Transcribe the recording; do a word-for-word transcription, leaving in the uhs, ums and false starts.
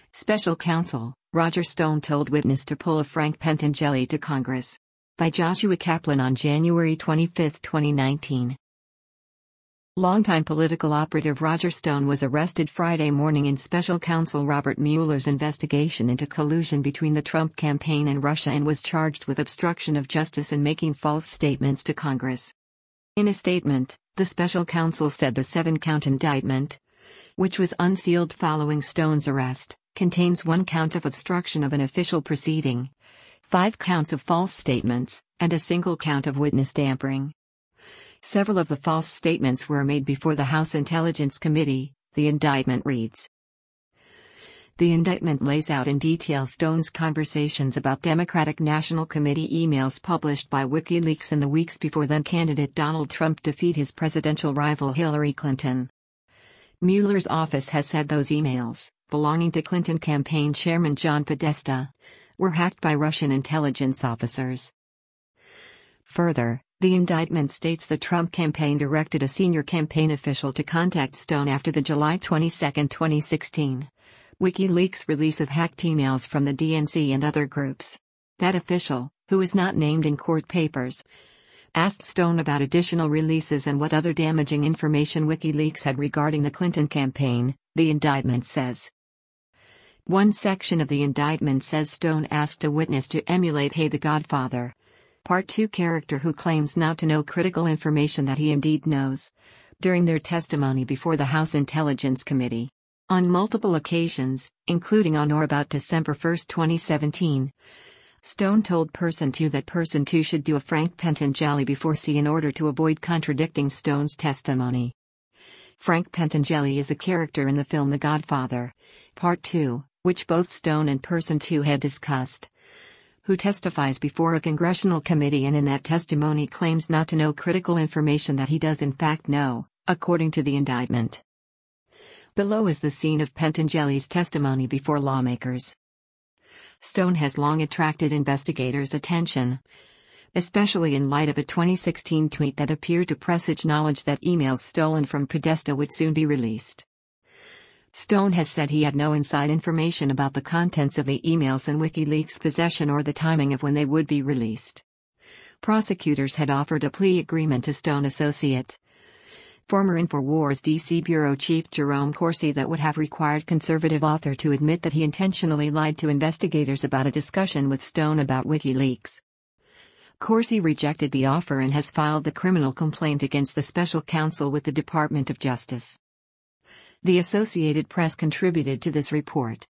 Special Counsel, Roger Stone told witness to pull a Frank Pentangeli to Congress. By Joshua Kaplan on January twenty-fifth, twenty nineteen. Longtime political operative Roger Stone was arrested Friday morning in Special Counsel Robert Mueller's investigation into collusion between the Trump campaign and Russia and was charged with obstruction of justice and making false statements to Congress. In a statement, the special counsel said the seven-count indictment, which was unsealed following Stone's arrest, contains one count of obstruction of an official proceeding, five counts of false statements, and a single count of witness tampering. Several of the false statements were made before the House Intelligence Committee, the indictment reads. The indictment lays out in detail Stone's conversations about Democratic National Committee emails published by WikiLeaks in the weeks before then-candidate Donald Trump defeat his presidential rival Hillary Clinton. Mueller's office has said those emails, belonging to Clinton campaign chairman John Podesta, were hacked by Russian intelligence officers. Further, the indictment states the Trump campaign directed a senior campaign official to contact Stone after the July twenty-second, twenty sixteen, WikiLeaks release of hacked emails from the D N C and other groups. That official, who is not named in court papers, asked Stone about additional releases and what other damaging information WikiLeaks had regarding the Clinton campaign, the indictment says. One section of the indictment says Stone asked a witness to emulate Hey the Godfather, Part two character who claims not to know critical information that he indeed knows, during their testimony before the House Intelligence Committee. On multiple occasions, including on or about December first, twenty seventeen, Stone told Person two that Person two should do a Frank Pentangeli before C in order to avoid contradicting Stone's testimony. Frank Pentangeli is a character in the film The Godfather, Part two, which both Stone and Person two had discussed, who testifies before a congressional committee and in that testimony claims not to know critical information that he does in fact know, according to the indictment. Below is the scene of Pentangeli's testimony before lawmakers. Stone has long attracted investigators' attention, especially in light of a twenty sixteen tweet that appeared to presage knowledge that emails stolen from Podesta would soon be released. Stone has said he had no inside information about the contents of the emails in WikiLeaks' possession or the timing of when they would be released. Prosecutors had offered a plea agreement to Stone associate, former InfoWars D C bureau chief Jerome Corsi that would have required conservative author to admit that he intentionally lied to investigators about a discussion with Stone about WikiLeaks. Corsi rejected the offer and has filed the criminal complaint against the special counsel with the Department of Justice. The Associated Press contributed to this report.